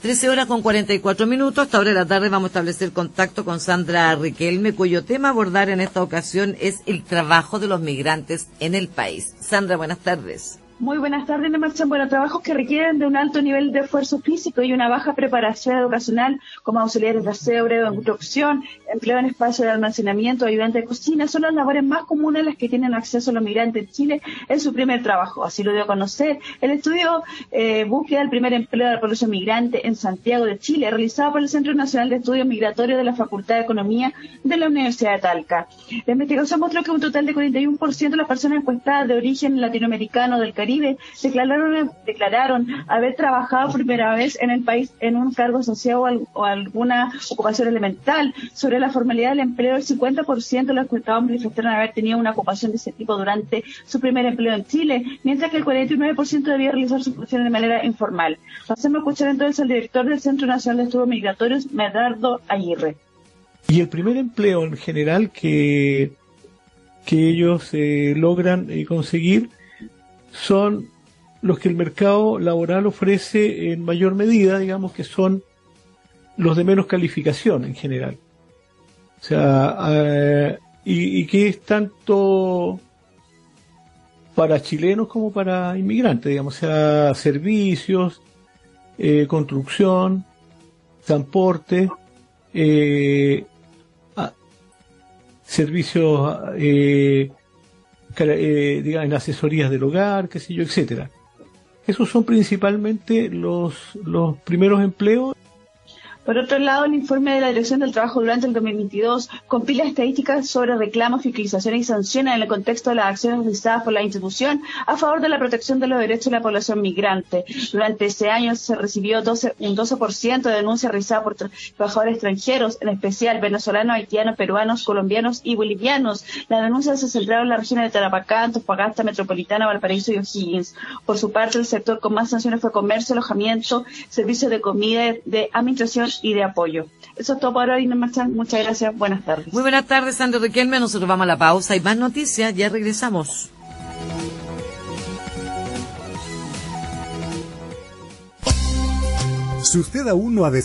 13:44. Hasta ahora de la tarde vamos a establecer contacto con Sandra Riquelme, cuyo tema a abordar en esta ocasión es el trabajo de los migrantes en el país. Sandra, buenas tardes. Muy buenas tardes, Nemarchan. Bueno, trabajos que requieren de un alto nivel de esfuerzo físico y una baja preparación educacional, como auxiliares de aseo, breve construcción, empleo en espacio de almacenamiento, ayudante de cocina, son las labores más comunes a las que tienen acceso los migrantes en Chile en su primer trabajo. Así lo dio a conocer el estudio Búsqueda del primer empleo de la población migrante en Santiago de Chile, realizado por el Centro Nacional de Estudios Migratorios de la Facultad de Economía de la Universidad de Talca. La investigación mostró que un total de 41% de las personas encuestadas de origen latinoamericano del Caribe declararon haber trabajado por primera vez en el país en un cargo asociado o alguna ocupación elemental. Sobre la formalidad del empleo, el 50% de los encuestados manifestaron haber tenido una ocupación de ese tipo durante su primer empleo en Chile, mientras que el 49% debía realizar su función de manera informal. Pasemos a escuchar entonces al director del Centro Nacional de Estudios Migratorios, Medardo Aguirre. Y el primer empleo en general que ellos logran conseguir son los que el mercado laboral ofrece en mayor medida, digamos que son los de menos calificación en general. O sea, y que es tanto para chilenos como para inmigrantes, digamos, o sea, servicios, construcción, transporte, servicios digamos, en asesorías del hogar, qué sé yo, etcétera. Esos son principalmente los primeros empleos. Por otro lado, el informe de la Dirección del Trabajo durante el 2022 compila estadísticas sobre reclamos, fiscalizaciones y sanciones en el contexto de las acciones realizadas por la institución a favor de la protección de los derechos de la población migrante. Durante ese año se recibió un 12% de denuncias realizadas por trabajadores extranjeros, en especial venezolanos, haitianos, peruanos, colombianos y bolivianos. Las denuncias se centraron en las regiones de Tarapacá, Antofagasta, Metropolitana, Valparaíso y O'Higgins. Por su parte, el sector con más sanciones fue comercio, alojamiento, servicios de comida, de administración y de apoyo. Eso es todo por hoy, Marchan. Muchas gracias. Buenas tardes. Muy buenas tardes, Sandra Riquelme. Nosotros vamos a la pausa y más noticias. Ya regresamos. Si usted aún no ha